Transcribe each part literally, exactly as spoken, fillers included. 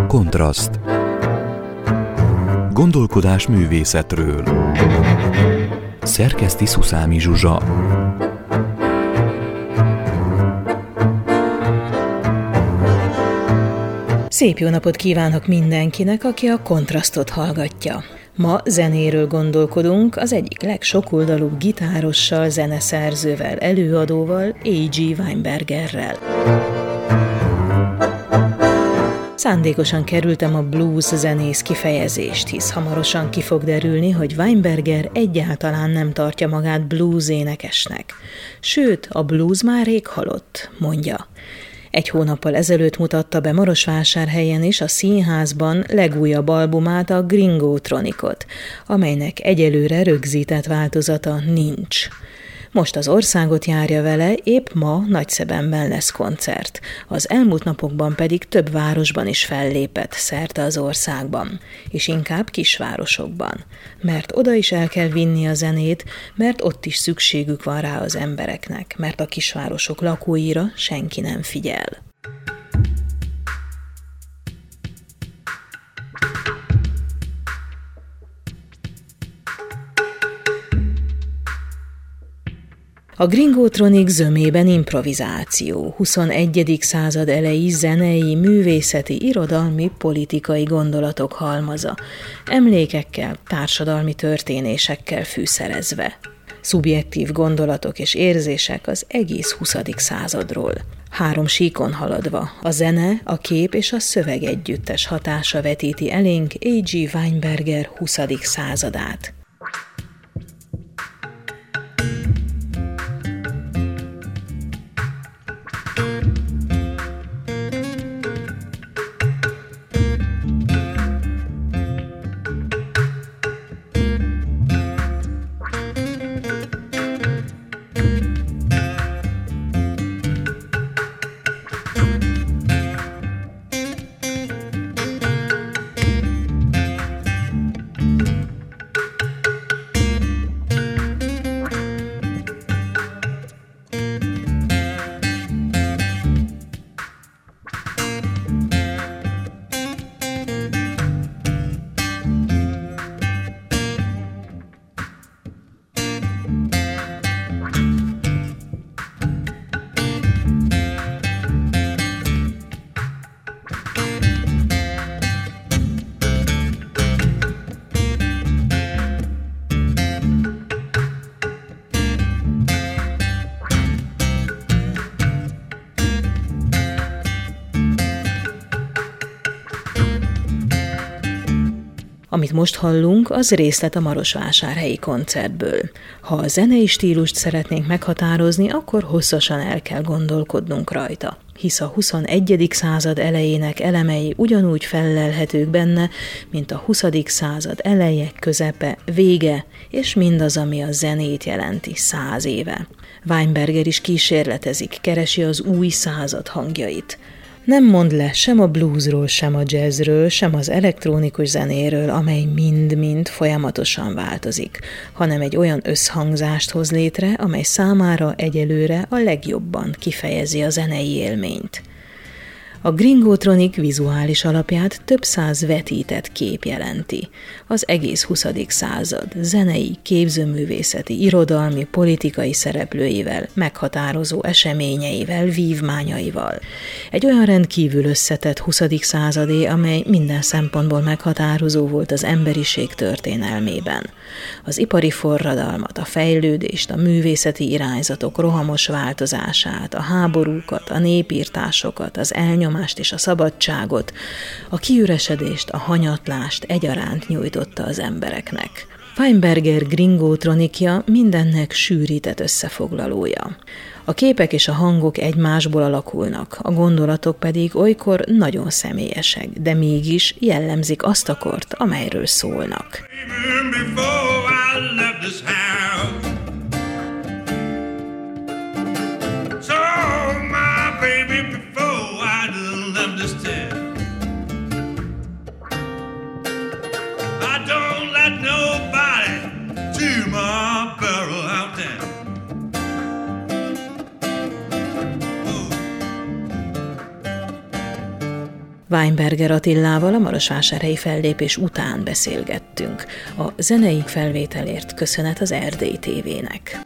Kontraszt. Gondolkodás művészetről. Szerkeszti Szuszámi Zsuzsa. Szép jó napot kívánok mindenkinek, aki a Kontrasztot hallgatja. Ma zenéről gondolkodunk az egyik legsokoldalúbb gitárossal, zeneszerzővel, előadóval, á gé Weinbergerrel. Szándékosan kerültem a blues zenész kifejezést, hisz hamarosan ki fog derülni, hogy Weinberger egyáltalán nem tartja magát blues énekesnek. Sőt, a blues már rég halott, mondja. Egy hónappal ezelőtt mutatta be Marosvásárhelyen is a színházban legújabb albumát, a Gringotronicot, amelynek egyelőre rögzített változata nincs. Most az országot járja vele, épp ma Nagyszebenben lesz koncert. Az elmúlt napokban pedig több városban is fellépett szerte az országban, és inkább kisvárosokban. Mert oda is el kell vinni a zenét, mert ott is szükségük van rá az embereknek, mert a kisvárosok lakóira senki nem figyel. A Gringotronic zömében improvizáció, huszonegyedik század elejé zenei, művészeti, irodalmi, politikai gondolatok halmaza, emlékekkel, társadalmi történésekkel fűszerezve. Szubjektív gondolatok és érzések az egész huszadik századról. Három síkon haladva, a zene, a kép és a szöveg együttes hatása vetíti elénk á gé Weinberger huszadik századát. Amit most hallunk, az részlet a marosvásárhelyi koncertből. Ha a zenei stílust szeretnénk meghatározni, akkor hosszasan el kell gondolkodnunk rajta, hisz a huszonegyedik század elejének elemei ugyanúgy fellelhetők benne, mint a huszadik század eleje, közepe, vége, és mindaz, ami a zenét jelenti száz éve. Weinberger is kísérletezik, keresi az új század hangjait. Nem mond le sem a bluesról, sem a jazzről, sem az elektronikus zenéről, amely mind-mind folyamatosan változik, hanem egy olyan összhangzást hoz létre, amely számára egyelőre a legjobban kifejezi a zenei élményt. A Gringotronic vizuális alapját több száz vetített kép jelenti. Az egész huszadik század zenei, képzőművészeti, irodalmi, politikai szereplőivel, meghatározó eseményeivel, vívmányaival. Egy olyan rendkívül összetett huszadik századé, amely minden szempontból meghatározó volt az emberiség történelmében. Az ipari forradalmat, a fejlődést, a művészeti irányzatok rohamos változását, a háborúkat, a népírtásokat, az elnyomást és a szabadságot, a kiüresedést, a hanyatlást egyaránt nyújtotta az embereknek. Weinberger Gringotronicja mindennek sűrített összefoglalója. A képek és a hangok egymásból alakulnak, a gondolatok pedig olykor nagyon személyesek, de mégis jellemzik azt a kort, amelyről szólnak. Weinberger Attilával a marosvásárhelyi fellépés után beszélgettünk. A zenei felvételért köszönet az Erdély té vének.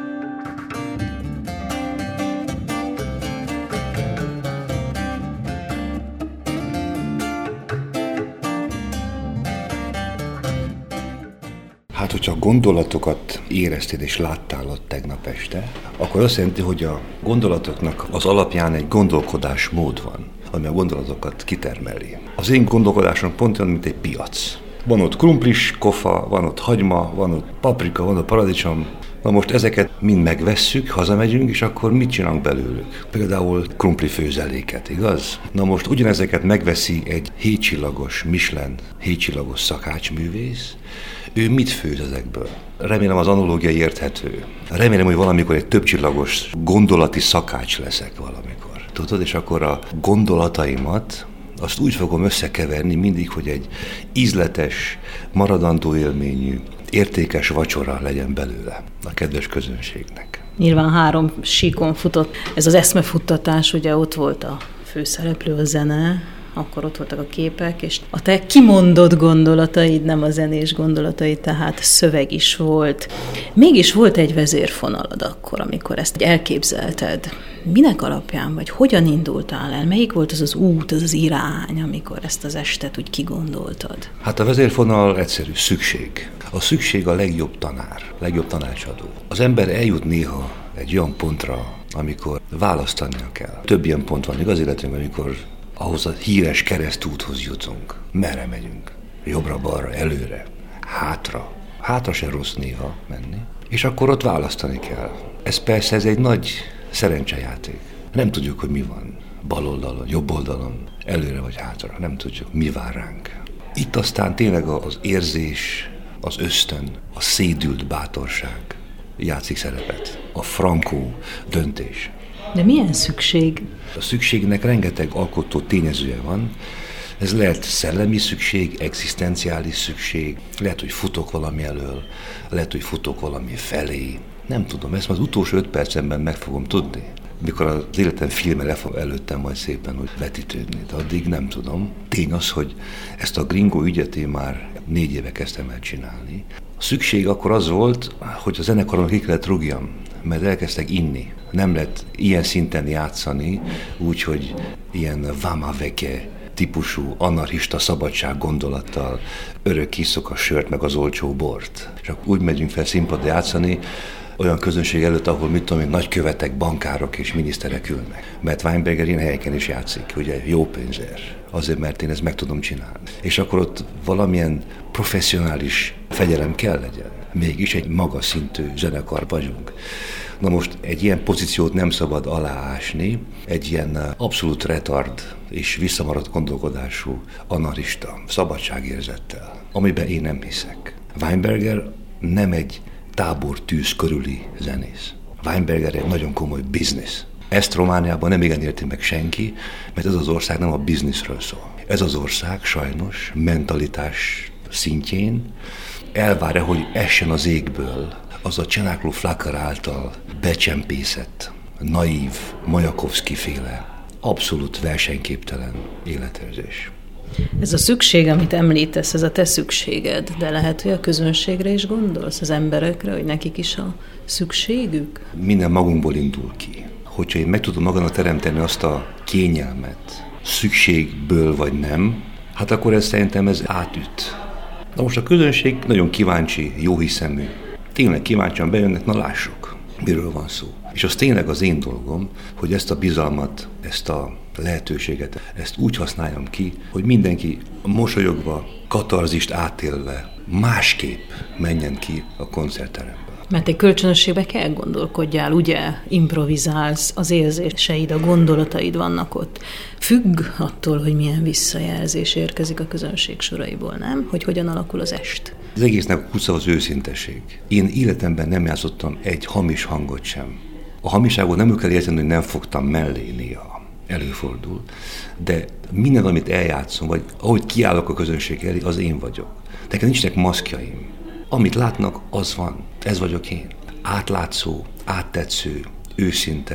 Hát, hogyha gondolatokat éreztél és láttál ott tegnap este, akkor azt jelenti, hogy a gondolatoknak az alapján egy gondolkodásmód van, ami a gondolatokat kitermeli. Az én gondolkodásom pont olyan, mint egy piac. Van ott krumplis, kofa, van ott hagyma, van ott paprika, van ott paradicsom. Na most ezeket mind megvesszük, hazamegyünk, és akkor mit csinálunk belőlük? Például krumpli főzeléket, igaz? Na most ugyanezeket megveszi egy hétcsillagos Michelin, hétcsillagos szakácsművész. Ő mit főz ezekből? Remélem az analógia érthető. Remélem, hogy valamikor egy többcsillagos gondolati szakács leszek valamikor. Tudod, és akkor a gondolataimat azt úgy fogom összekeverni mindig, hogy egy ízletes, maradandó élményű, értékes vacsora legyen belőle a kedves közönségnek. Nyilván három síkon futott. Ez az eszmefuttatás, ugye ott volt a főszereplő, a zene, akkor ott voltak a képek, és a te kimondott gondolataid, nem a zenés gondolataid, tehát szöveg is volt. Mégis volt egy vezérfonalad akkor, amikor ezt elképzelted. Minek alapján, vagy hogyan indultál el? Melyik volt az az út, az az irány, amikor ezt az estet úgy kigondoltad? Hát a vezérfonal egyszerű, szükség. A szükség a legjobb tanár, legjobb tanácsadó. Az ember eljut néha egy olyan pontra, amikor választania kell. Több ilyen pont van, igaz, illetve amikor ahhoz a híres keresztúthoz jutunk. Merre megyünk? Jobbra-balra, előre, hátra. Hátra se rossz néha menni. És akkor ott választani kell. Ez persze ez egy nagy szerencsejáték. Nem tudjuk, hogy mi van. Bal oldalon, jobb oldalon, előre vagy hátra. Nem tudjuk, mi vár ránk. Itt aztán tényleg az érzés, az ösztön, a szédült bátorság játszik szerepet. A frankó döntés. De milyen szükség? A szükségnek rengeteg alkotó tényezője van. Ez lehet szellemi szükség, egzisztenciális szükség, lehet, hogy futok valami elől, lehet, hogy futok valami felé. Nem tudom, ezt az utolsó öt percemben meg fogom tudni. Mikor az életem filme le fog előttem majd szépen hogy vetítődni, de addig nem tudom. Tény az, hogy ezt a gringó ügyet én már négy éve kezdtem el csinálni. A szükség akkor az volt, hogy a zenekaron ki kellett rúgjam, mert elkezdtek inni. Nem lett ilyen szinten játszani, úgyhogy ilyen vámaveke típusú anarchista szabadság gondolattal örök kiszok a sört meg az olcsó bort. És akkor úgy megyünk fel színpadra játszani, olyan közönség előtt, ahol mit tudom én, nagykövetek, bankárok és miniszterek ülnek. Mert Weinberger ilyen helyeken is játszik, ugye jó pénzért. Azért, mert én ezt meg tudom csinálni. És akkor ott valamilyen professzionális fegyelem kell legyen. Mégis egy magas szintű zenekar vagyunk. Na most egy ilyen pozíciót nem szabad aláásni, egy ilyen abszolút retard és visszamaradt gondolkodású anarchista szabadságérzettel, amiben én nem hiszek. Weinberger nem egy tábortűz körüli zenész. Weinberger egy nagyon komoly biznisz. Ezt Romániában nem igen érti meg senki, mert ez az ország nem a bizniszről szól. Ez az ország sajnos mentalitás szintjén elvárja, hogy essen az égből az a Csenákló Flakar által becsempészett, naív, Majakovszky-féle, abszolút versenyképtelen életérzés. Ez a szükség, amit említesz, ez a te szükséged, de lehet, hogy a közönségre is gondolsz, az emberekre, hogy nekik is a szükségük? Minden magunkból indul ki. Hogyha én meg tudom magamnak teremteni azt a kényelmet, szükségből vagy nem, hát akkor ez szerintem ez átüt. Na most a közönség nagyon kíváncsi, jóhiszemű. Tényleg kíváncsian bejönnek, na lássuk, miről van szó. És az tényleg az én dolgom, hogy ezt a bizalmat, ezt a lehetőséget, ezt úgy használjam ki, hogy mindenki mosolyogva, katarzist átélve, másképp menjen ki a koncertteremből. Mert egy kölcsönösségbe kell gondolkodjál, ugye? Improvizálsz, az érzéseid, a gondolataid vannak ott. Függ attól, hogy milyen visszajelzés érkezik a közönség soraiból, nem? Hogy hogyan alakul az est. Az egésznek kuca az őszintesség. Én életemben nem játszottam egy hamis hangot sem. A hamiságot nem kell érteni, hogy nem fogtam mellé néha. Előfordul. De minden, amit eljátszom, vagy ahogy kiállok a közönség elé, az én vagyok. Nekem nincsenek maszkjaim. Amit látnak, az van. Ez vagyok én. Átlátszó, áttetsző, őszinte,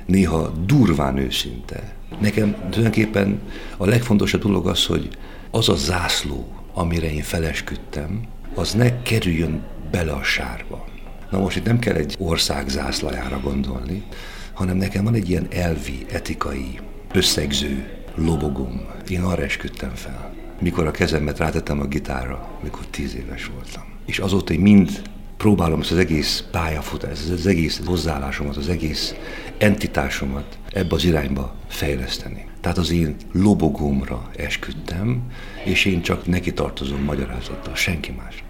néha durván őszinte. Nekem tulajdonképpen a legfontosabb dolog az, hogy az a zászló, amire én felesküdtem, az ne kerüljön bele a sárba. Na most itt nem kell egy ország zászlajára gondolni, hanem nekem van egy ilyen elvi, etikai, összegző lobogóm. Én arra esküdtem fel, mikor a kezemet rátettem a gitárra, mikor tíz éves voltam. És azóta én mind próbálom ezt az egész pályafutást, az egész hozzáállásomat, az egész entitásomat ebbe az irányba fejleszteni. Tehát az én lobogómra esküdtem, és én csak neki tartozom magyarázattal, senki másnak.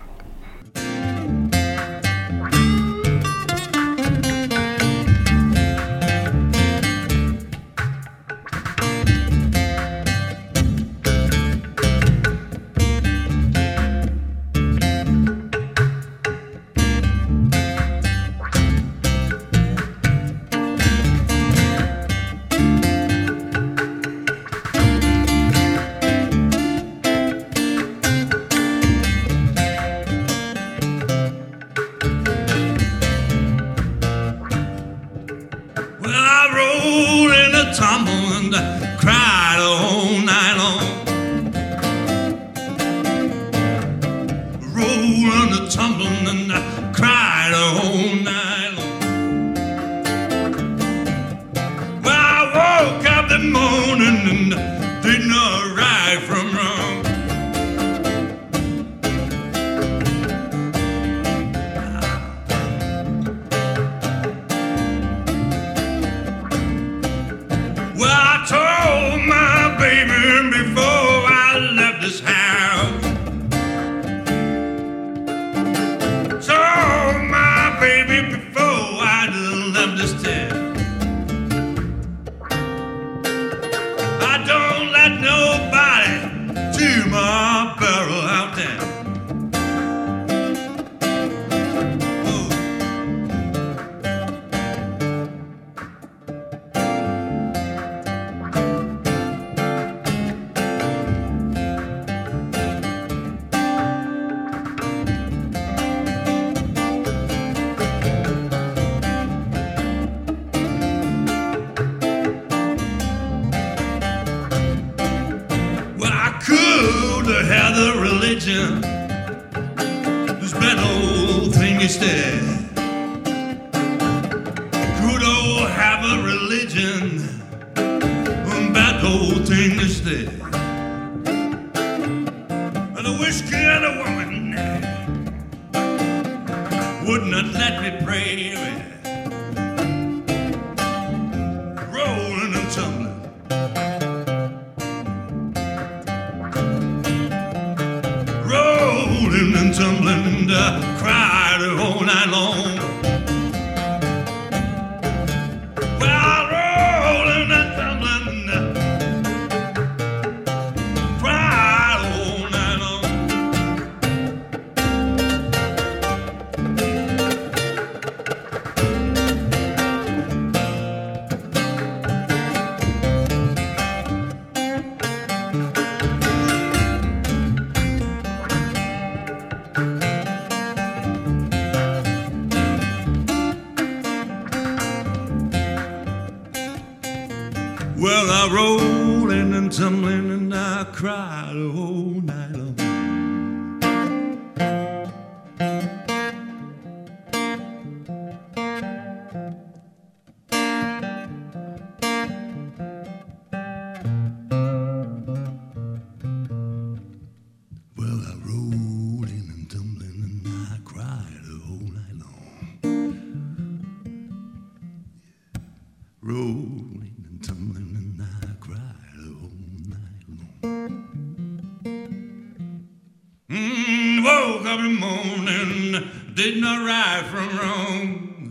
Well, I rolling and tumbling and I cried the whole night long. Well, I rolling and tumbling and I cried the whole night long. Rolling and tumbling and I cried the whole night long. Mm, woke up in the morning, did not right from wrong.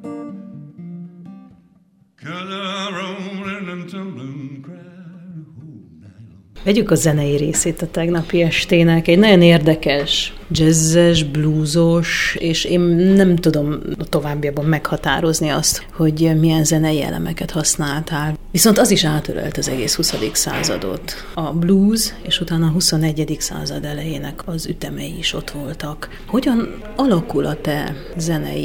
Cause I rolling and tumbling, cried the whole night long. Vegyük a zenei részét a tegnapi estének. Egy nagyon érdekes, jazzes, bluesos, és én nem tudom továbbiakban meghatározni azt, hogy milyen zenei elemeket használtál. Viszont az is átölelt az egész huszadik századot. A blues, és utána a huszonegyedik század elejének az ütemei is ott voltak. Hogyan alakul a te zenei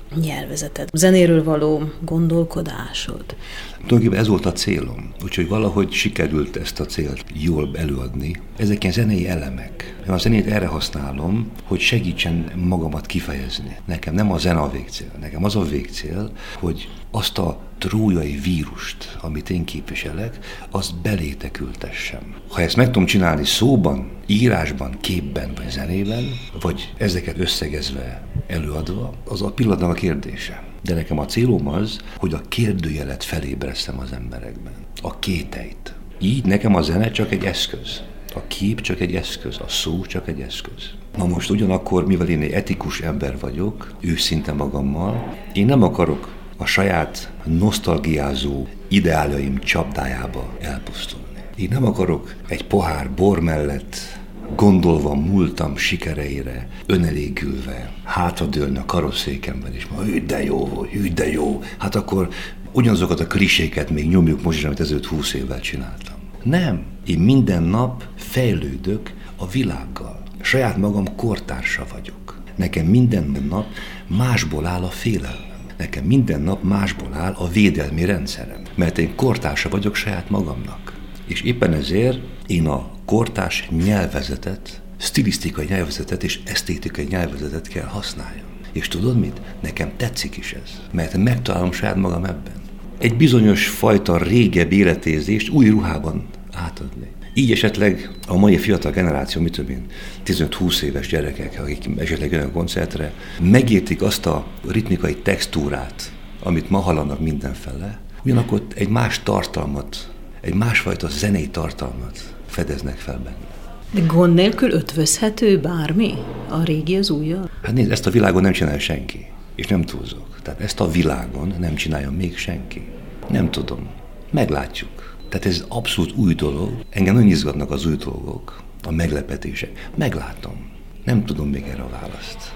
nyelvezeted, zenéről való gondolkodásod? Tulajdonképpen ez volt a célom, úgyhogy valahogy sikerült ezt a célt jól előadni. Ezek ilyen zenei elemek. Én a zenét erre használom, hogy segítsen magamat kifejezni. Nekem nem a zene a végcél, nekem az a végcél, hogy azt a trójai vírust, amit én képviselek, azt belétek ültessem. Ha ezt meg tudom csinálni szóban, írásban, képben vagy zenében, vagy ezeket összegezve, előadva, az a pillanatnak a kérdése. De nekem a célom az, hogy a kérdőjelet felébresztem az emberekben. A kételyt. Így nekem a zene csak egy eszköz. A kép csak egy eszköz, a szó csak egy eszköz. Na most ugyanakkor, mivel én egy etikus ember vagyok, őszinte magammal, én nem akarok a saját nosztalgiázó ideáljaim csapdájába elpusztulni. Én nem akarok egy pohár bor mellett, gondolva múltam sikereire, önelégülve, hátradőlni a karosszékemben, és ma hű de jó, hű de jó. Hát akkor ugyanazokat a kliséket még nyomjuk most is, amit ezelőtt húsz évvel csináltam. Nem, én minden nap fejlődök a világgal. Saját magam kortársa vagyok. Nekem minden nap másból áll a félelem. Nekem minden nap másból áll a védelmi rendszerem. Mert én kortársa vagyok saját magamnak. És éppen ezért én a kortárs nyelvezetet, stilisztikai nyelvezetet és esztétikai nyelvezetet kell használjam. És tudod mit? Nekem tetszik is ez. Mert megtalálom saját magam ebben. Egy bizonyos fajta régebb életérzést új ruhában átadni. Így esetleg a mai fiatal generáció, mit tudom én, tizenöt-húsz éves gyerekek, akik esetleg jönnek a koncertre, megértik azt a ritmikai textúrát, amit ma hallanak mindenfele, ugyanakkor egy más tartalmat, egy másfajta zenei tartalmat fedeznek fel benne. De gond nélkül ötvözhető bármi? A régi az újjal? Hát nézd, ezt a világon nem csinálja senki, és nem túlzok. Tehát ezt a világon nem csinálja még senki. Nem tudom. Meglátjuk. Tehát ez abszolút új dolog. Engem nagyon izgatnak az új dolgok, a meglepetések. Meglátom. Nem tudom még erre a választ.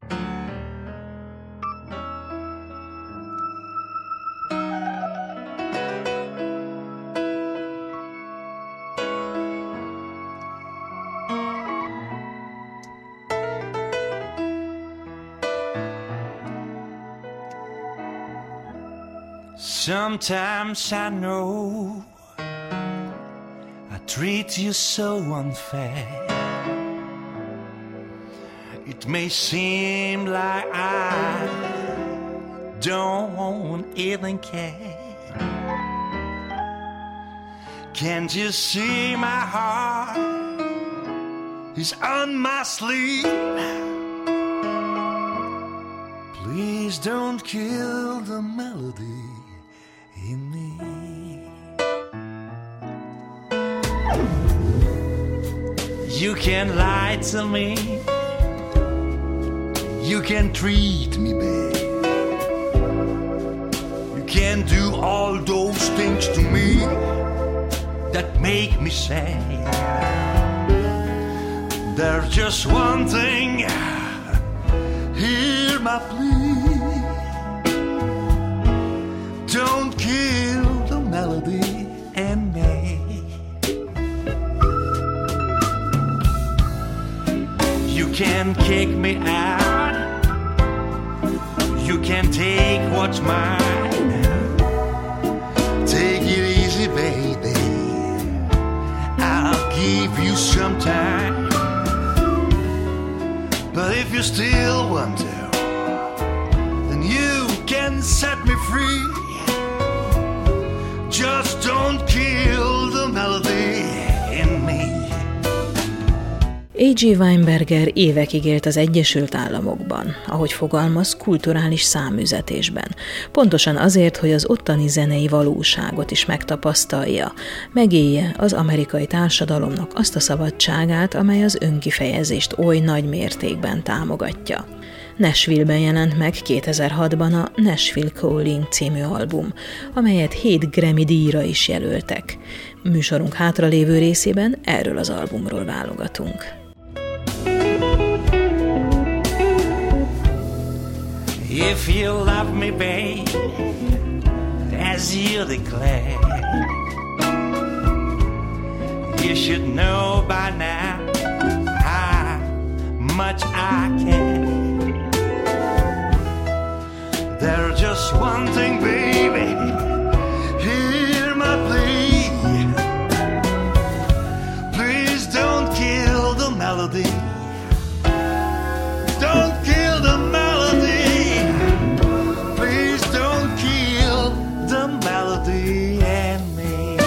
Sometimes I know I treat you so unfair. It may seem like I don't even care. Can't you see my heart is on my sleeve? Please don't kill the melody in me. You can lie to me, you can treat me bad, you can do all those things to me that make me sad. There's just one thing, hear my plea. Don't kill the melody in me. You can kick me out, you can take what's mine. Take it easy, baby, I'll give you some time. But if you still want to, then you can set me free. Just don't kill the melody in me. á gé. Weinberger évekig élt az Egyesült Államokban, ahogy fogalmaz, kulturális száműzetésben. Pontosan azért, hogy az ottani zenei valóságot is megtapasztalja, megélje az amerikai társadalomnak azt a szabadságát, amely az önkifejezést oly nagy mértékben támogatja. Nashville-ben jelent meg kétezer-hatban a Nashville Calling című album, amelyet hét Grammy-díjra is jelöltek. Műsorunk hátralévő részében erről az albumról válogatunk. If you love me, babe, as you declare, you should know by now how much I care. one thing, baby. Hear my plea. Please don't kill the melody. Don't kill the melody. Please don't kill the melody and me.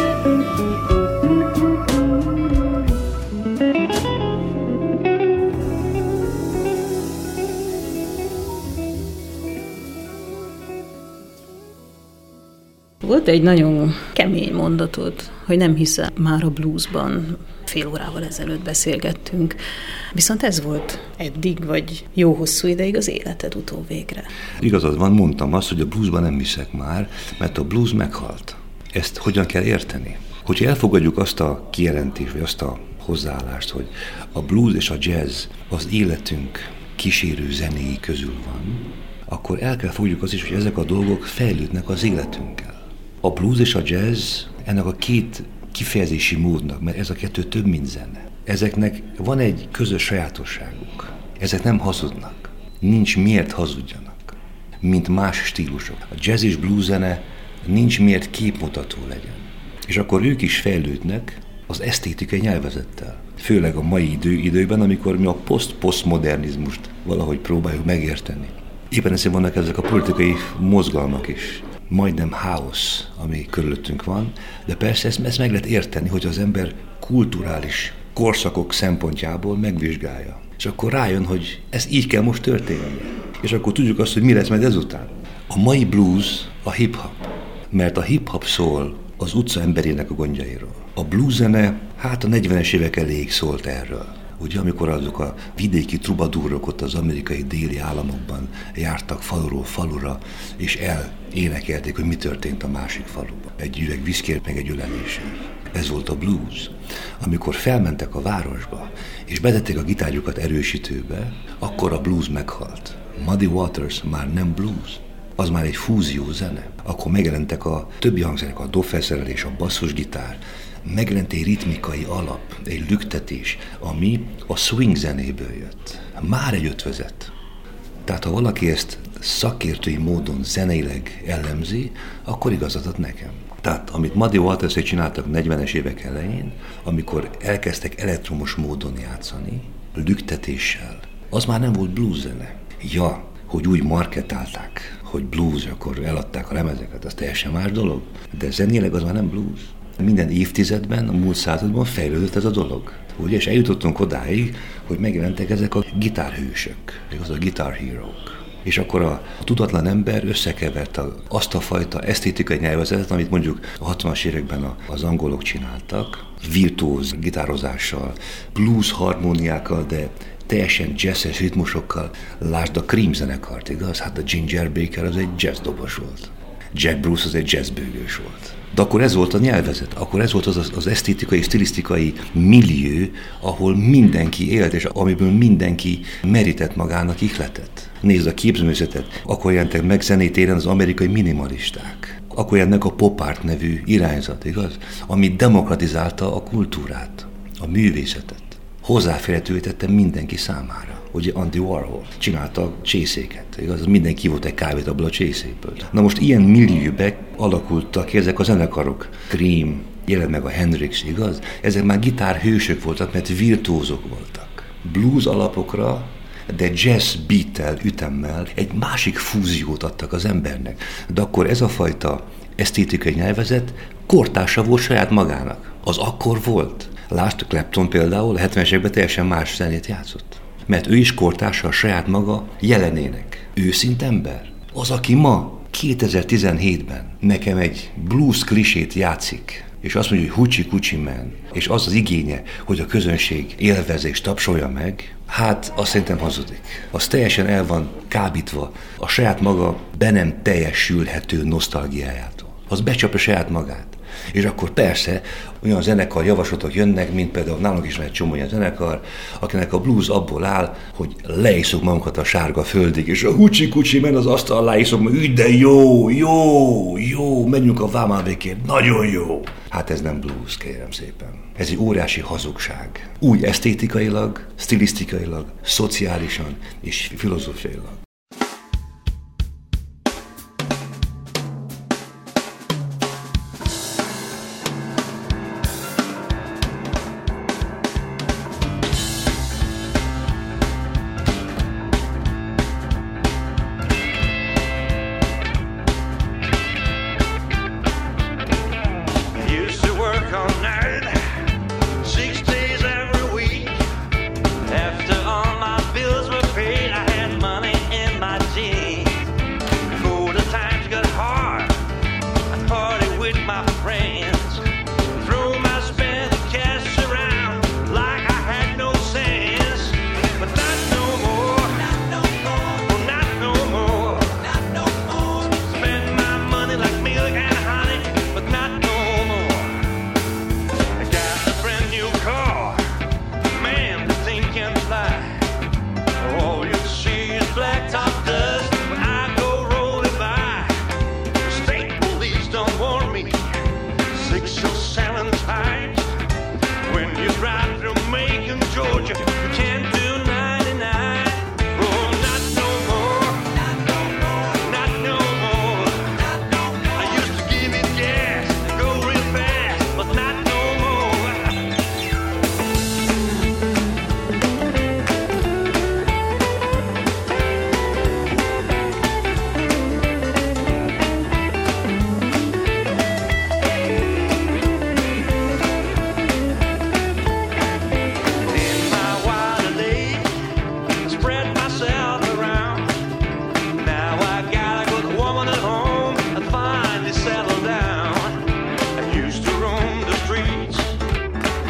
Volt egy nagyon kemény mondatod, hogy nem hiszel már a bluesban. Fél órával ezelőtt beszélgettünk. Viszont ez volt eddig, vagy jó hosszú ideig az életed utóvégre. Igazad van, mondtam azt, hogy a bluesban nem hiszek már, mert a blues meghalt. Ezt hogyan kell érteni? Hogyha elfogadjuk azt a kijelentést, vagy azt a hozzáállást, hogy a blues és a jazz az életünk kísérő zenéi közül van, akkor el kell fogjuk azt is, hogy ezek a dolgok fejlődnek az életünkkel. A blues és a jazz ennek a két kifejezési módnak, mert ez a kettő több, mint zene. Ezeknek van egy közös sajátosságuk. Ezek nem hazudnak. Nincs miért hazudjanak, mint más stílusok. A jazz és blues zene nincs miért képmutató legyen. És akkor ők is fejlődnek az esztétikai nyelvezettel. Főleg a mai idő, időben, amikor mi a poszt-posztmodernizmust valahogy próbáljuk megérteni. Éppen ezért vannak ezek a politikai mozgalmak is. Majdnem háosz, ami körülöttünk van, de persze ezt, ezt meg lehet érteni, hogy az ember kulturális korszakok szempontjából megvizsgálja. És akkor rájön, hogy ez így kell most történnie. És akkor tudjuk azt, hogy mi lesz majd ezután. A mai blues a hip-hop, mert a hip-hop szól az utca emberének a gondjairól. A blues zene, hát a negyvenes évek elég szólt erről. Ugye, amikor azok a vidéki trubadúrok ott az amerikai déli államokban jártak faluról falura, és elénekelték, hogy mi történt a másik faluban. Egy üveg viszkért, meg egy öleléssel. Ez volt a blues. Amikor felmentek a városba, és betették a gitárjukat erősítőbe, akkor a blues meghalt. Muddy Waters már nem blues, az már egy fúzió zene. Akkor megjelentek a többi hangszerek, a dobfelszerelés, a basszusgitár, megjelent egy ritmikai alap, egy lüktetés, ami a swing zenéből jött. Már egy ötvözet. Tehát ha valaki ezt szakértői módon zeneileg elemzi, akkor igazat ad nekem. Tehát amit Muddy Watersék csináltak negyvenes évek elején, amikor elkezdtek elektromos módon játszani, lüktetéssel, az már nem volt blues zene. Ja, hogy úgy marketálták, hogy blues, akkor eladták a lemezeket, az teljesen más dolog. De zenéleg az már nem blues. Minden évtizedben, a múlt században fejlődött ez a dolog. Ugye, és eljutottunk odáig, hogy megjelentek ezek a gitárhősök, az a guitar heroek. És akkor a tudatlan ember összekeverte azt a fajta esztétikai nyelvezetet, amit mondjuk a hatvanas években az angolok csináltak, virtuóz gitározással, blues harmóniákkal, de teljesen jazzes ritmusokkal. Lásd a Cream zenekart, igaz? Hát a Ginger Baker az egy jazz dobos volt. Jack Bruce az egy jazzbőgős volt. De akkor ez volt a nyelvezet, akkor ez volt az, az esztétikai, stilisztikai millió, ahol mindenki élt, és amiből mindenki merített magának ihletet. Nézd a képzőművészetet, akkor jelentek meg zenétéren az amerikai minimalisták. Akkor jelentek a pop art nevű irányzat, igaz? Ami demokratizálta a kultúrát, a művészetet. Hozzáférhetővé tette mindenki számára. Ugye Andy Warhol csinálta csészéket, igaz? Mindenki volt egy kávét abból a csészékből. Na most ilyen millióbe alakultak ki ezek a zenekarok. Cream, jelent meg a Hendrix, igaz? Ezek már gitárhősök voltak, mert virtuózok voltak. Blues alapokra, de jazz beattel, ütemmel egy másik fúziót adtak az embernek. De akkor ez a fajta esztétikai nyelvezet kortársa volt saját magának. Az akkor volt. Lásd, Clapton például a hetvenes években teljesen más zenét játszott. Mert ő is kortársa a saját maga jelenének. Őszint ember. Az, aki ma, kétezer-tizenhétben nekem egy blues klisét játszik, és azt mondja, hogy hucsi-kucsi man, és az az igénye, hogy a közönség élvezze és tapsolja meg, hát azt szerintem hazudik. Az teljesen el van kábítva a saját maga be nem teljesülhető nosztalgiájától. Az becsapja saját magát. És akkor persze olyan zenekar javaslatok jönnek, mint például nálunk is van egy csomó olyan zenekar, akinek a blues abból áll, hogy leiszok magunkat a sárga földig, és a hucsi-kucsi men az asztal alá iszok, hogy ügy, de jó, jó, jó, menjünk a vámálvékért, nagyon jó. Hát ez nem blues, kérem szépen. Ez egy óriási hazugság. Úgy esztétikailag, stilisztikailag, szociálisan és filozófiailag.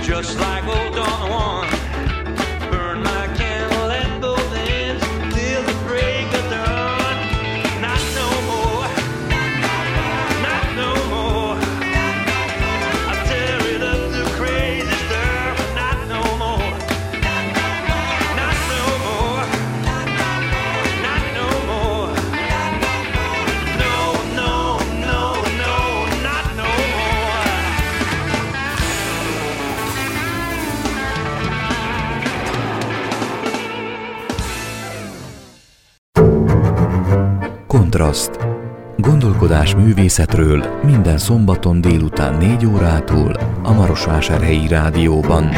just like old Don Juan. Burn my candle at both ends till the break of dawn. Not no more, not no more. I tear it up to crazy stuff. Not no more, not no more, not no more. No, no, no, no, not no more. Kontraszt. Gondolkodás művészetről minden szombaton délután négy órától a Marosvásárhelyi Rádióban.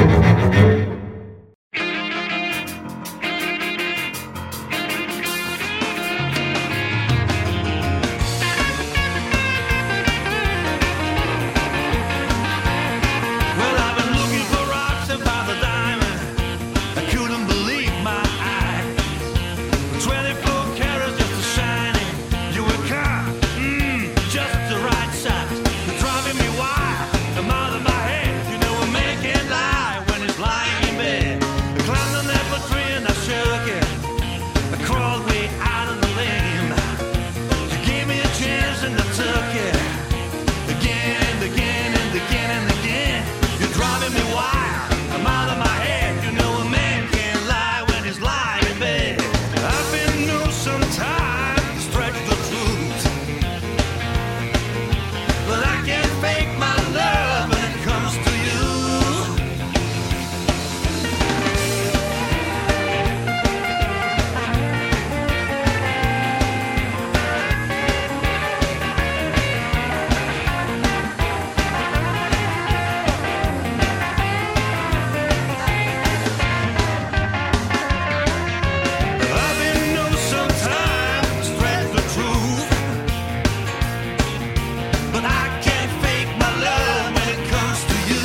Well, I've been looking for rocks and found a diamond. I couldn't believe my eyes. twenty-four carats just a shining. You were kind, mmm, just the right size. You're driving me wild. I'm out of my head. You know a man can't lie when he's lying in bed. I climbed on that tree and I shook it. I crawled way out on the limb. You gave me a chance and I took it. Again and again and again and again. You're driving me wild. I'm out of my head. You know a man can't lie when he's lying in bed. I've been new sometimes to stretch the truth, but I can't fake my love when it comes to you. I've been new sometimes to stretch the truth, but I can't fake my love when it comes to you.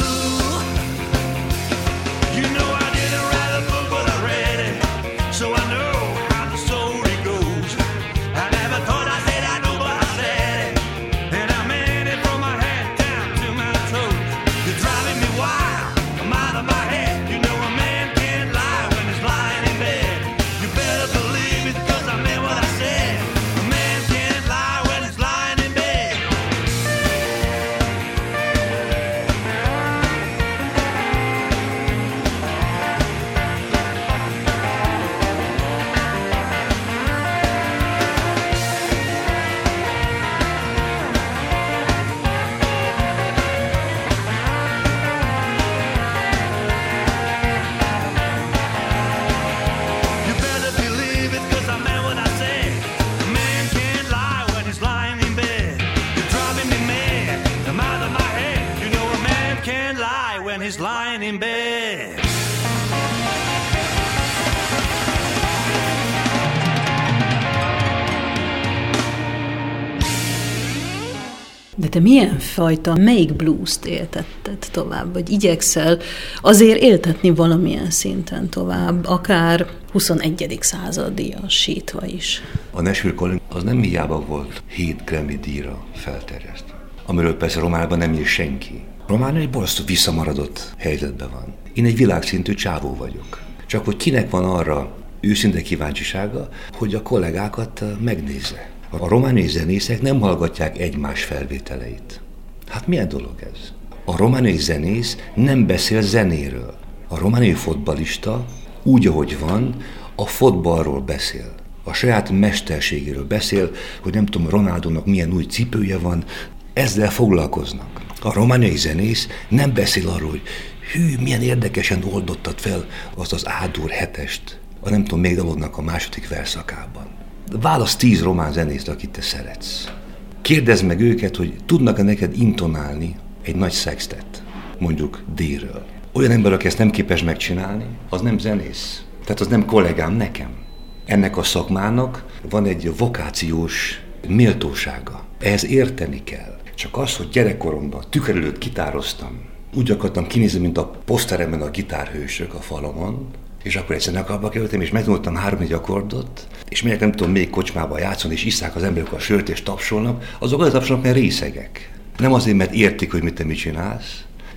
You know I didn't write a book, but I read it, so I know how the story goes. I never thought I said I know, but I said it, and I meant it from my head down to my toes. You're driving me wild. I'm out of my head. You know a man can't lie when he's lying in bed. You better believe it, 'cause I meant what I said. A man can't lie when he's lying in bed. You better believe it, 'cause I meant what I said. A man can't lie when he's lying in bed. You're driving me mad. I'm out of my head. You know a man can't lie when he's lying in bed. De te milyen fajta, melyik blues-t éltetted tovább? Vagy igyekszel azért éltetni valamilyen szinten tovább, akár huszonegyedik századiasítva is? A Nashville Calling az nem hiába volt hét Grammy díjra felterjesztve, amiről persze Romániában nem ír senki. Románia egy borzasztó visszamaradott helyzetben van. Én egy világszintű csávó vagyok. Csak hogy kinek van arra őszinte kíváncsisága, hogy a kollégákat megnézze. A romániai zenészek nem hallgatják egymás felvételeit. Hát milyen dolog ez? A romániai zenész nem beszél zenéről. A romániai fotballista úgy, ahogy van, a fotballról beszél. A saját mesterségéről beszél, hogy nem tudom, Ronaldónak milyen új cipője van, ezzel foglalkoznak. A romániai zenész nem beszél arról, hogy hű, milyen érdekesen oldottad fel azt az A-dur hetest, a nem tudom, még dalodnak a második verszakában. Válasz tíz román zenészt, akit te szeretsz. Kérdezd meg őket, hogy tudnak-e neked intonálni egy nagy szextet, mondjuk D-ről. Olyan ember, aki ezt nem képes megcsinálni, az nem zenész. Tehát az nem kollégám nekem. Ennek a szakmának van egy vokációs méltósága. Ehhez érteni kell. Csak az, hogy gyerekkoromban tükör előtt gitároztam, úgy akartam kinézni, mint a poszteremben a gitárhősök a falomon, és akkor egyszerűen abba kerültem, és megtanultam három-négy akkordot, és melyek nem tudom még kocsmába játszani, és isszák az emberek a sört, és tapsolnak, azok azért tapsolnak, mert részegek. Nem azért, mert értik, hogy mit te mit csinálsz,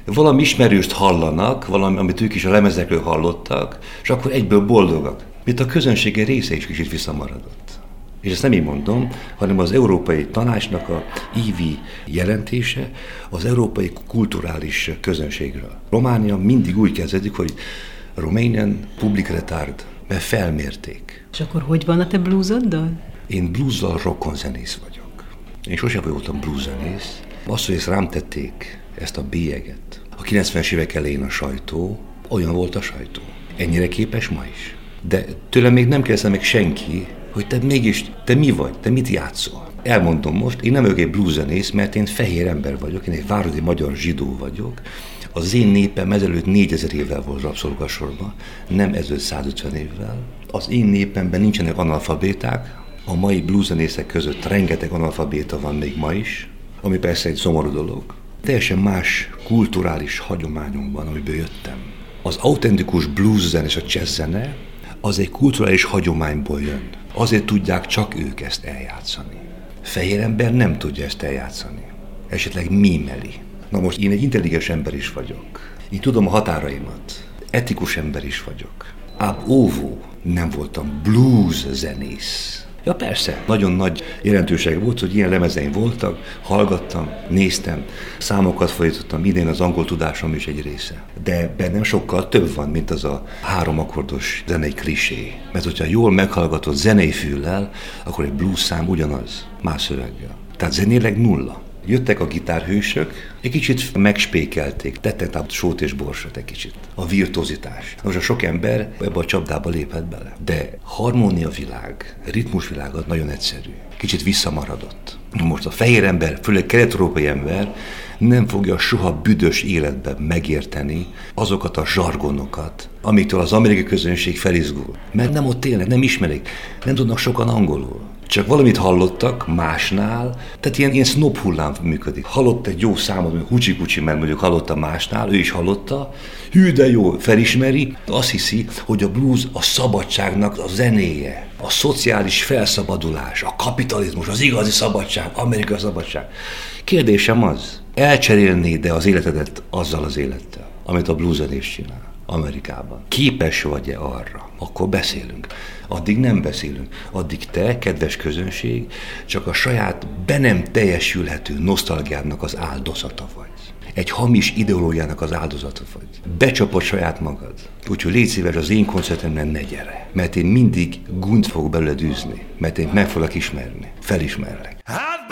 valami ismerőst hallanak, valami, amit ők is a lemezekről hallottak, és akkor egyből boldogak. Mint a közönsége része is kicsit visszamaradott. És ezt nem így mondom, hanem az Európai Tanácsnak a í vé jelentése az európai kulturális közönségről. Románia mindig úgy kezdődik, hogy Romanian Public Retard, mert felmérték. És akkor hogy van a te bluesoddal? Én blues-zal rockonzenész vagyok. Én sosem voltam blueszenész. Azt, hogy ezt rám tették, ezt a bélyeget. A kilencvenes évek elején a sajtó, olyan volt a sajtó. Ennyire képes ma is. De tőlem még nem kérdezte meg senki, hogy te mégis, te mi vagy, te mit játszol. Elmondom most, én nem vagyok egy blueszenész, mert én fehér ember vagyok, én egy váradi magyar zsidó vagyok. Az én népem ezelőtt négyezer évvel volt rabszolgasorban, nem ezelőtt százötven évvel. Az én népemben nincsenek analfabéták, a mai blueszenészek között rengeteg analfabéta van még ma is, ami persze egy szomorú dolog. Teljesen más kulturális hagyományunkban, amiből jöttem. Az autentikus blues zene és a jazz zene az egy kulturális hagyományból jön. Azért tudják csak ők ezt eljátszani. Fehér ember nem tudja ezt eljátszani. Esetleg mímeli. Na most én egy intelligens ember is vagyok. Én tudom a határaimat. Etikus ember is vagyok. Ább óvó, nem voltam blues zenész. Ja persze, nagyon nagy jelentősége volt, hogy ilyen lemezeim voltak, hallgattam, néztem, számokat fordítottam, idén az angol tudásom is egy része. De bennem sokkal több van, mint az a három akkordos zenei klisé. Mert hogyha jól meghallgatott zenei füllel, akkor egy blues szám ugyanaz, más szöveggel. Tehát zenéleg nulla. Jöttek a gitárhősök, egy kicsit megspékelték, tettek át sót és borsot egy kicsit. A virtuozitás. Most a sok ember ebbe a csapdába léphet bele. De harmóniavilág, ritmusvilág az nagyon egyszerű. Kicsit visszamaradott. Most a fehér ember, főleg kelet-európai ember nem fogja soha büdös életben megérteni azokat a zsargonokat, amiktől az amerikai közönség felizgul. Mert nem ott élnek, nem ismerik, nem tudnak sokan angolul. Csak valamit hallottak másnál, tehát ilyen, ilyen snob hullám működik. Hallott egy jó számot, mondjuk hucsi-kucsi, mert mondjuk hallotta másnál, ő is hallotta, hű de jó, felismeri, azt hiszi, hogy a blues a szabadságnak a zenéje, a szociális felszabadulás, a kapitalizmus, az igazi szabadság, amerikai szabadság. Kérdésem az, elcserélnéd-e az életedet azzal az élettel, amit a blueszenés csinál Amerikában? Képes vagy-e arra? Akkor beszélünk. Addig nem beszélünk. Addig te, kedves közönség, csak a saját be nem teljesülhető nosztalgiádnak az áldozata vagy. Egy hamis ideológiának az áldozata vagy. Becsapod saját magad. Úgyhogy légy szíves, az én koncertemben ne gyere. Mert én mindig gund fogok belőled űzni. Mert én meg foglak ismerni. Felismerlek. I've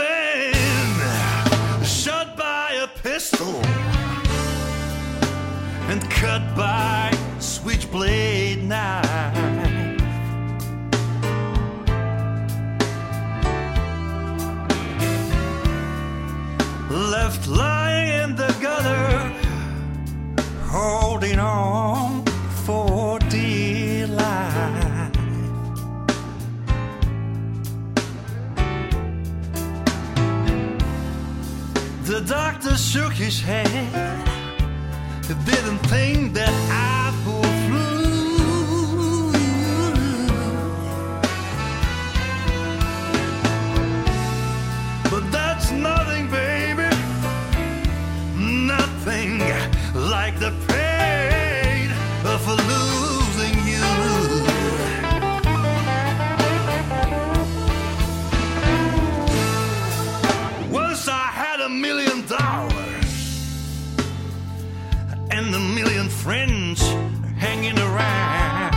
been shot by a pistol and cut by switchblade knife. Left lying in the gutter, holding on for dear life. The doctor shook his head, didn't think that I'd pull through. But that's nothing, baby, nothing like the pain of losing you. Once I had a million dollars and a million friends hanging around.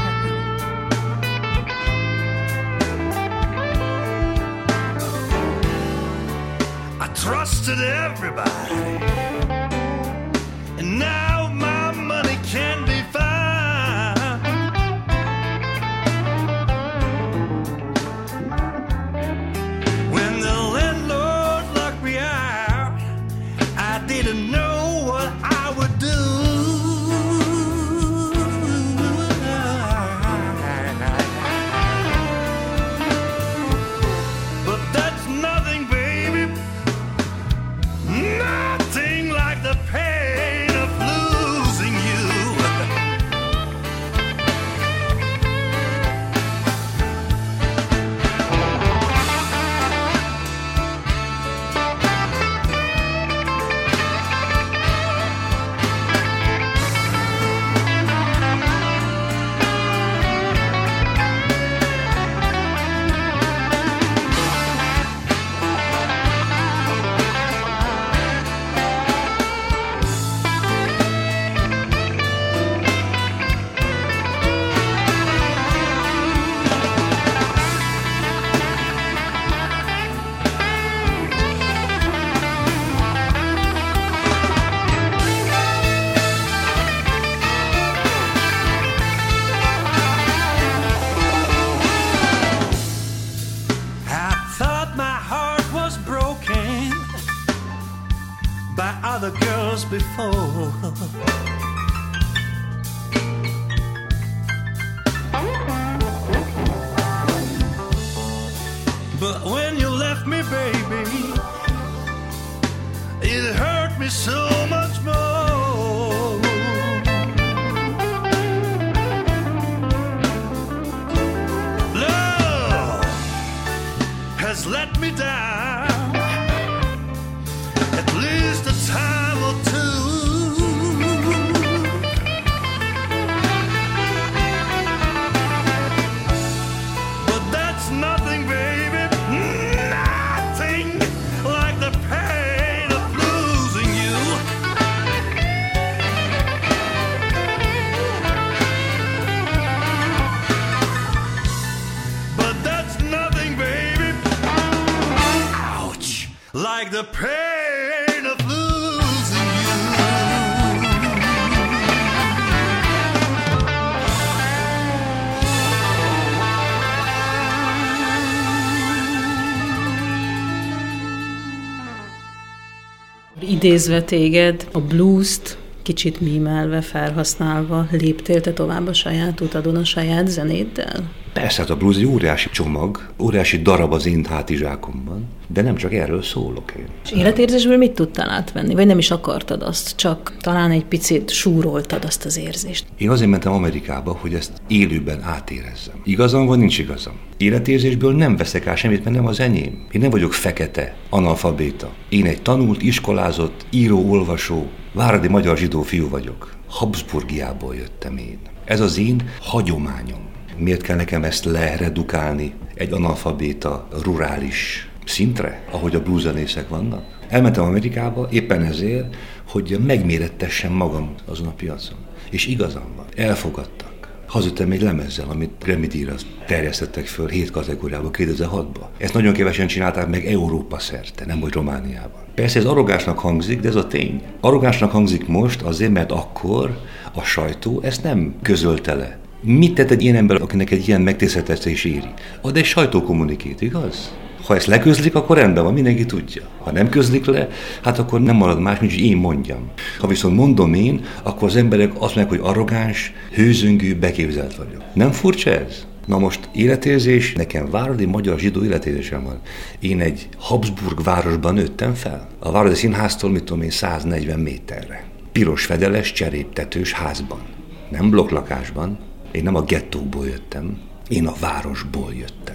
I trusted everybody, and now my money can be found. When the landlord locked me out, I didn't know what I would do. But that's nothing, baby, nothing But when you left me, baby, it hurt me so much more. Love has let me down at least a time or two. But that's nothing, baby, nothing like the pain of losing you. But that's nothing, baby, ouch, like the pain of losing you. Idézve téged, a blues-t kicsit mímelve, felhasználva, léptél te tovább a saját utadon, a saját zenéddel? Persze, hát a blues egy óriási csomag, óriási darab az én hátizsákomban, de nem csak erről szólok én. És életérzésből mit tudtál átvenni? Vagy nem is akartad azt, csak talán egy picit súroltad azt az érzést? Én azért mentem Amerikába, hogy ezt élőben átérezzem. Igazam vagy nincs igazam? Életérzésből nem veszek el semmit, mert nem az enyém. Én nem vagyok fekete, analfabéta. Én egy tanult, iskolázott, író-olvasó, váradi magyar zsidó fiú vagyok. Habsburgiából jöttem én. Ez az én hagyományom. Miért kell nekem ezt leredukálni egy analfabéta, rurális szintre, ahogy a blueszenészek vannak? Elmentem Amerikába éppen ezért, hogy megmérettessem magam azon a piacon. És igazam van, elfogadtak. Hazudtam egy lemezzel, amit Grammy-díjra terjesztettek föl hét kategóriában kétezer-hatban. Ezt nagyon kevesen csinálták meg Európa szerte, nem vagy Romániában. Persze ez arrogánsnak hangzik, de ez a tény. Arrogánsnak hangzik most azért, mert akkor a sajtó ezt nem közölte le. Mit tett egy ilyen ember, akinek egy ilyen megtiszteltetés éri? Ad egy sajtókommunikét, igaz? Ha ezt leközlik, akkor rendben van, mindenki tudja. Ha nem közlik le, hát akkor nem marad más, mint hogy én mondjam. Ha viszont mondom én, akkor az emberek azt mondják, hogy arrogáns, hőzöngő, beképzelt vagyok. Nem furcsa ez? Na most életérzés, nekem váradi magyar zsidó életérzésem van. Én egy Habsburg városban nőttem fel. A Váradi Színháztól, mit tudom én, száznegyven méterre. Piros fedeles, cseréptetős házban. Nem blokklakásban. Én nem a gettóból jöttem, én a városból jöttem.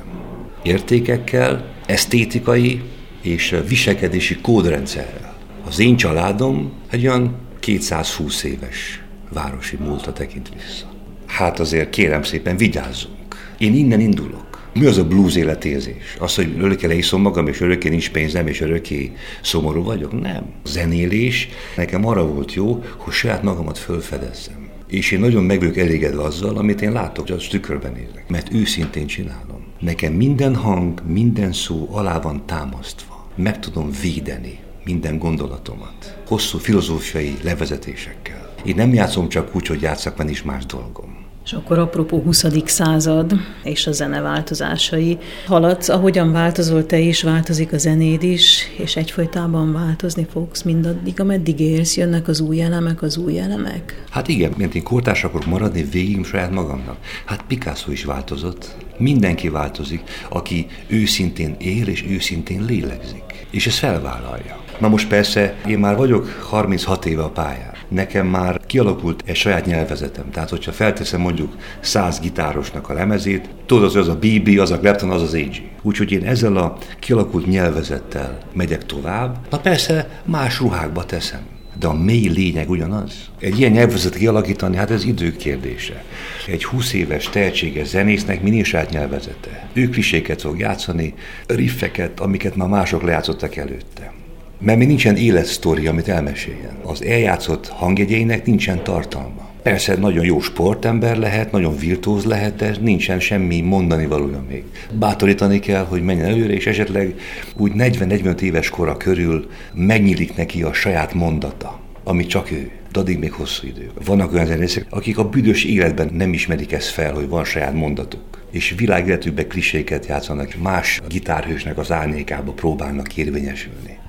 Értékekkel, esztétikai és viselkedési kódrendszerrel. Az én családom egy olyan kétszázhúsz éves városi múltra tekint vissza. Hát azért kérem szépen, vigyázzunk. Én innen indulok. Mi az a blues életérzés? Az, hogy örökké leiszom magam, és örökké nincs pénzem, és örökké szomorú vagyok? Nem. A zenélés nekem arra volt jó, hogy saját magamat fölfedezzem. És én nagyon meg vagyok elégedve azzal, amit én látok, hogy az tükörben nézek. Mert őszintén csinálom. Nekem minden hang, minden szó alá van támasztva. Meg tudom védeni minden gondolatomat. Hosszú filozófiai levezetésekkel. Én nem játszom csak úgy, hogy játszak, mert nincs más dolgom. És akkor apropó huszadik század és a zene változásai. Haladsz, ahogyan változol te is, változik a zenéd is, és egyfolytában változni fogsz mindaddig, ameddig élsz, jönnek az új elemek, az új elemek. Hát igen, mert én kortárs akarok maradni végig saját magamnak. Hát Picasso is változott. Mindenki változik, aki őszintén él és őszintén lélegzik. És ezt felvállalja. Na most persze, én már vagyok harminchat éve a pályán. Nekem már kialakult egy saját nyelvezetem. Tehát, hogyha felteszem mondjuk száz gitárosnak a lemezét, tudod, az, az a bé bé, az a Clapton, az az á gé. Úgyhogy én ezzel a kialakult nyelvezettel megyek tovább. Na persze, más ruhákba teszem. De a mély lényeg ugyanaz. Egy ilyen nyelvezetet kialakítani, hát ez idő kérdése. Egy húsz éves tehetséges zenésznek mi nincs saját nyelvezete. Ő kliséket fog játszani, riffeket, amiket már mások lejátszottak előtte. Mert még nincsen életsztori, amit elmeséljen. Az eljátszott hangjegyeinek nincsen tartalma. Persze nagyon jó sportember lehet, nagyon virtuóz lehet, de nincsen semmi mondani valója még. Bátorítani kell, hogy menjen előre, és esetleg úgy negyven-negyvenöt éves kora körül megnyílik neki a saját mondata, ami csak ő. De addig még hosszú idő. Vannak olyan zenészek, akik a büdös életben nem ismerik ezt fel, hogy van saját mondatuk. És világéletükben kliséket játszanak, más gitárhősnek az árnyékába próbálnak érvényesülni.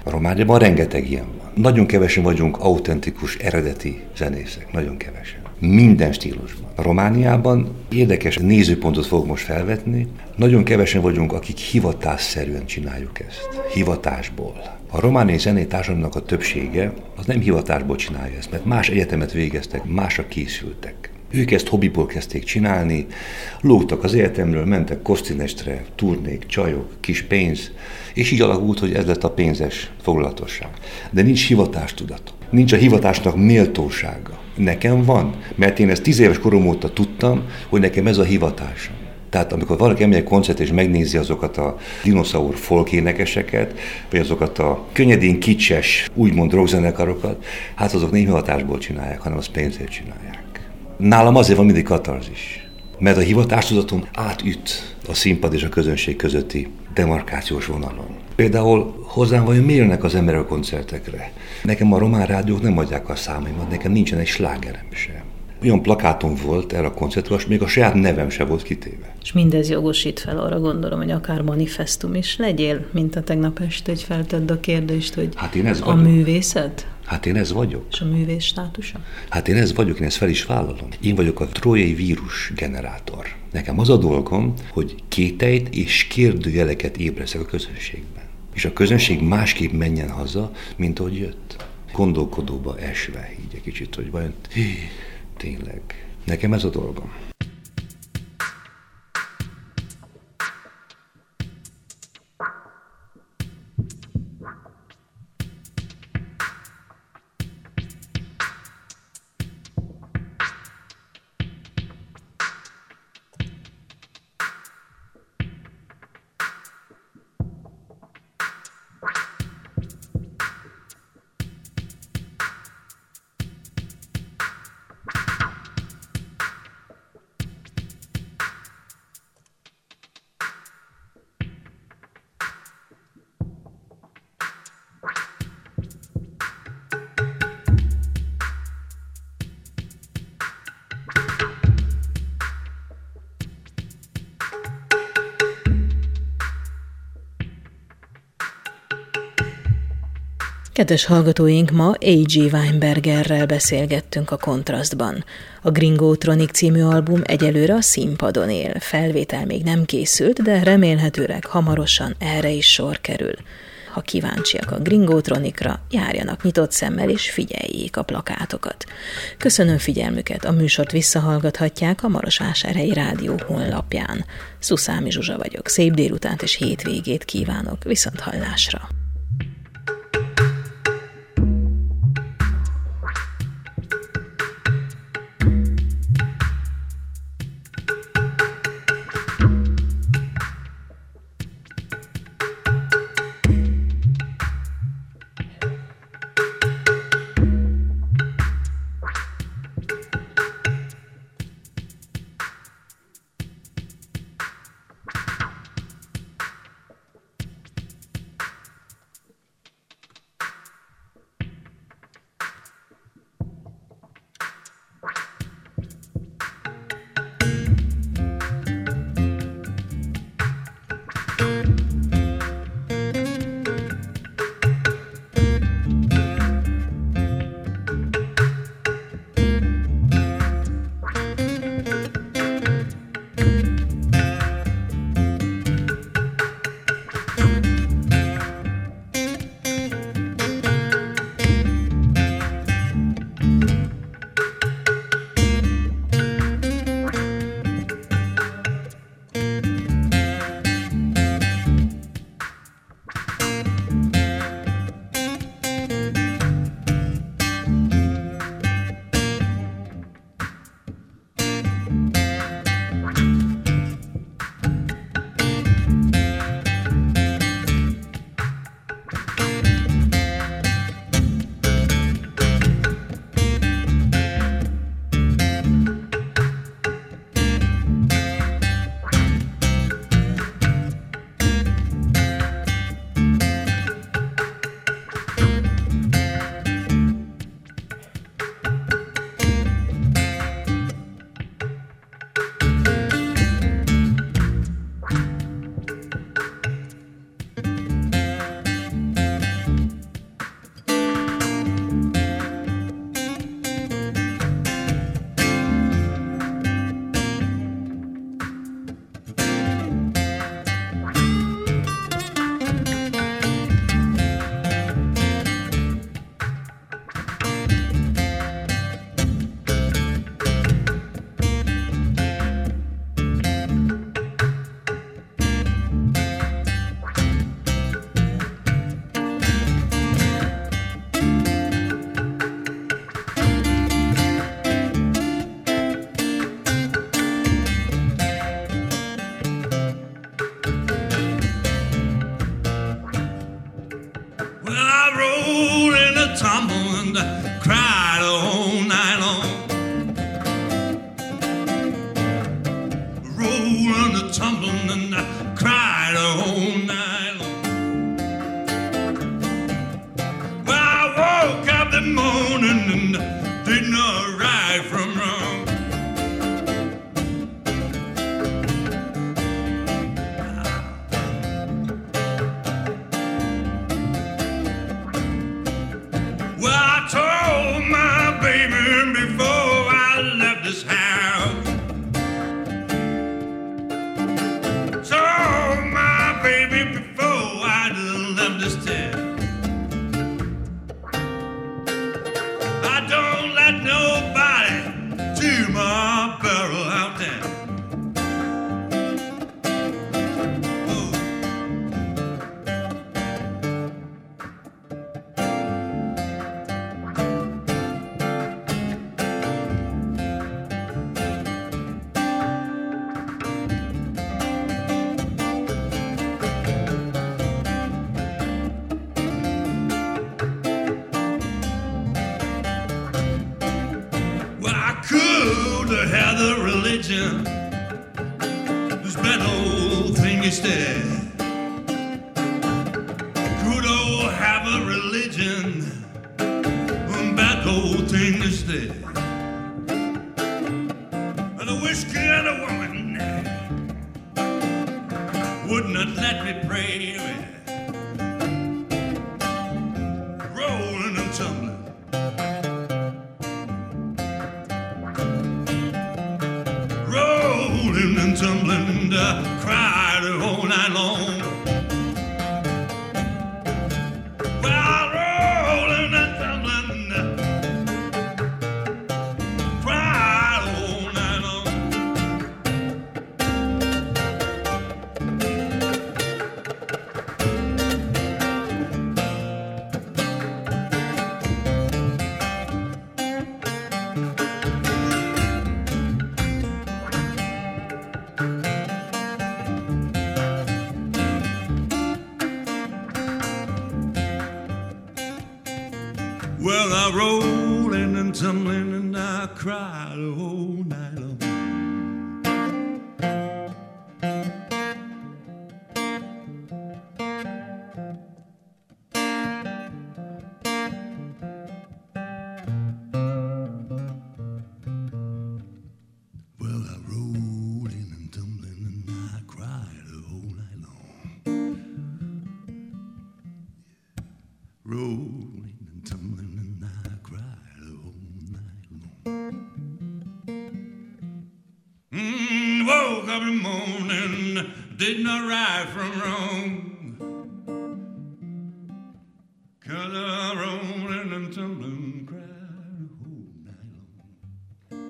A Romániában rengeteg ilyen van. Nagyon kevesen vagyunk autentikus, eredeti zenészek. Nagyon kevesen. Minden stílusban. A Romániában érdekes nézőpontot fogok most felvetni. Nagyon kevesen vagyunk, akik hivatásszerűen csináljuk ezt. Hivatásból. A romániai zenétársadalomnak a többsége az nem hivatásból csinálja ezt, mert más egyetemet végeztek, másra készültek. Ők ezt hobbiból kezdték csinálni, lógtak az egyetemről, mentek kosztinestre, turnék, csajok, kis pénz, és így alakult, hogy ez lett a pénzes foglalatosság. De nincs hivatástudata, nincs a hivatásnak méltósága. Nekem van, mert én ezt tíz éves korom óta tudtam, hogy nekem ez a hivatásom. Tehát amikor valaki elmegy egy koncert és megnézi azokat a dinoszauр folk énekeseket, vagy azokat a könnyedén kicses, úgymond rockzenekarokat, hát azok nem hivatásból csinálják, hanem azt pénzért csinálják. Nálam azért van mindig katarzis, mert a hivatástudatom átüt a színpad és a közönség közötti demarkációs vonalon. Például hozzám vajon miért jönnek az emberek a koncertekre? Nekem a román rádiók nem adják a számaimat, nekem nincsen egy slágerem sem. Olyan plakátom volt erre a koncertre, és még a saját nevem se volt kitéve. És mindez jogosít fel, arra gondolom, hogy akár manifestum is legyél, mint a tegnap este, hogy feltedd a kérdést, hogy hát én ez a vagyok. művészet? Hát én ez vagyok. És a művész státusa? Hát én ez vagyok, én ezt fel is vállalom. Én vagyok a trójai vírus generátor. Nekem az a dolgom, hogy kételyt és kérdőjeleket ébreszek a közönségben. És a közönség másképp menjen haza, mint ahogy jött. Gondolkodóba esve, így egy kicsit, hogy vajon tényleg. Nekem ez a dolgom. Kedves hallgatóink, ma á gé Weinbergerrel beszélgettünk a Kontrasztban. A Gringotronic című album egyelőre a színpadon él. Felvétel még nem készült, de remélhetőleg hamarosan erre is sor kerül. Ha kíváncsiak a Gringotronicra, járjanak nyitott szemmel és figyeljék a plakátokat. Köszönöm figyelmüket, a műsort visszahallgathatják a Marosvásárhelyi Rádió honlapján. Szuszámi Zsuzsa vagyok, szép délutánt és hétvégét kívánok, viszonthallásra! know right from wrong. Well, I told my baby before I left this house. Told my baby before I left this town. I don't let nobody to my barrel out there. Have the religion, this bad old thing instead. Could all have a religion, bad old thing instead. And the whiskey and the woman would not let me pray. Rolling and tumbling. Rolling and tumbling, uh, cried all night long. Well, rolling and tumbling, uh, cried all night long. Well, I rolling and tumbling and I cried the whole night long. Well, I rolling and tumbling and I cried the whole night long. Rolling and tumbling and I cried the whole night long. Mm, woke up in the morning, did not right from wrong. 'Cause I rolling and tumbling, cried the whole night long.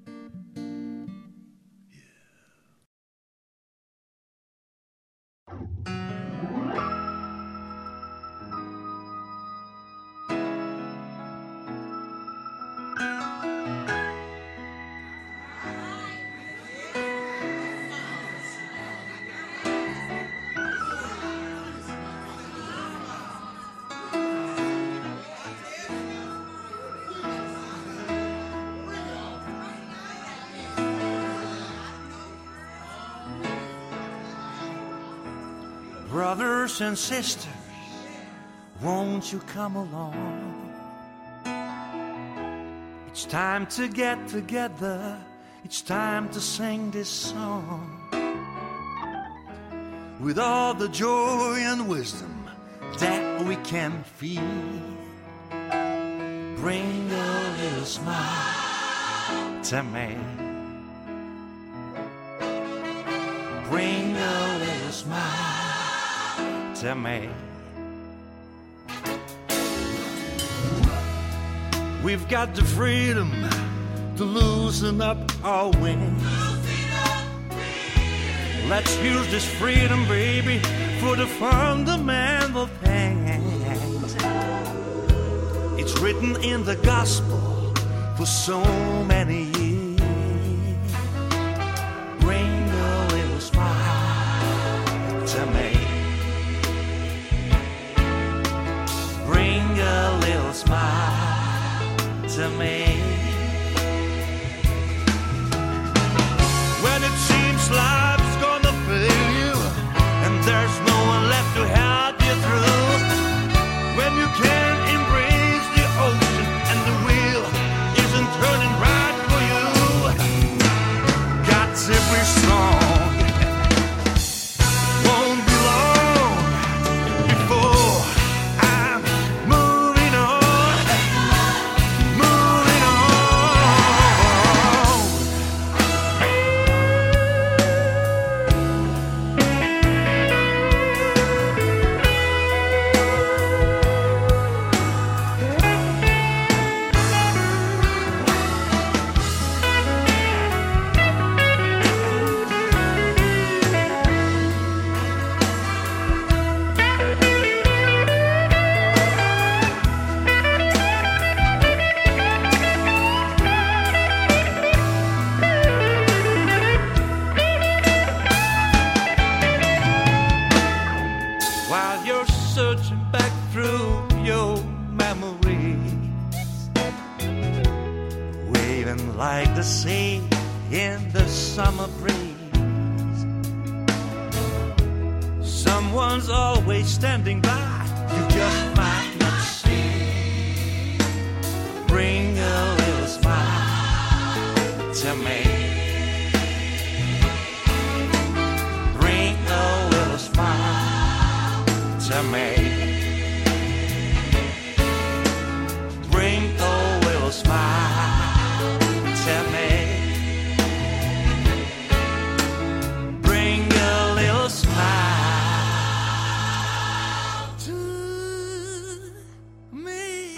Brothers and sisters, won't you come along? It's time to get together. It's time to sing this song. With all the joy and wisdom that we can feel, bring a little smile to me. Bring a little smile to me. We've got the freedom to loosen up our wings. Let's use this freedom, baby, for the fundamental things. It's written in the gospel for so many years. Bring a little smile to me. Bring a little smile to me. When it seems life's gonna fail you and there's no one left to help you through, when you can't embrace the ocean and the wheel isn't turning waving like the sea in the summer breeze. Someone's always standing by, you just might not see. Bring a little smile to me. Bring a little smile to me. Bring a little smile to me. Bring a little smile to me.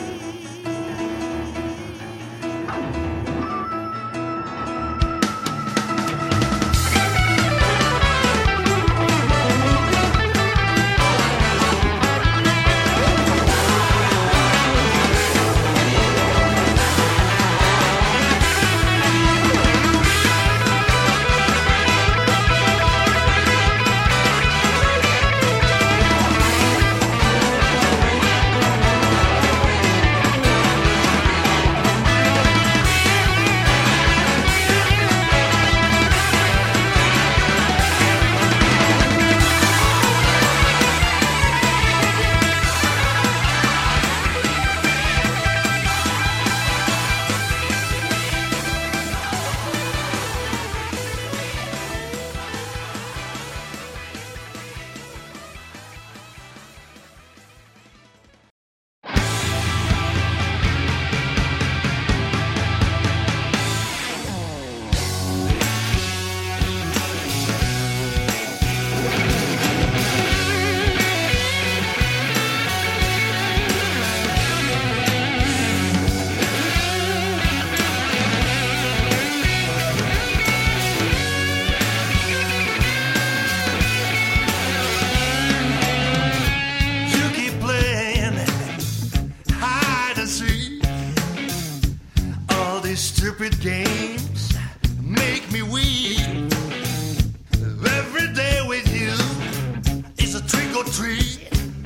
Stupid games make me weak. Every day with you is a trick or treat.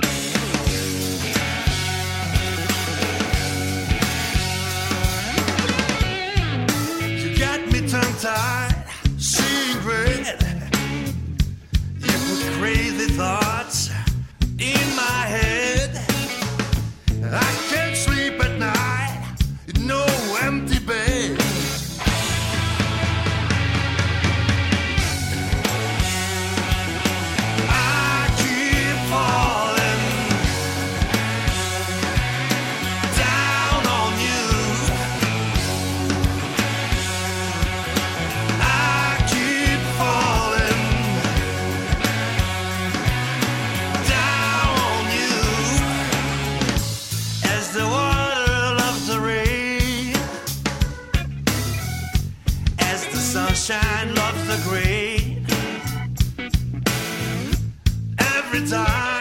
You got me tongue-tied, seeing red. You put crazy thoughts in my head. I can't sleep at night, no empty bed. I keep falling down on you. I keep falling down on you as the water loves the rain, as the sunshine loves the grain. Every time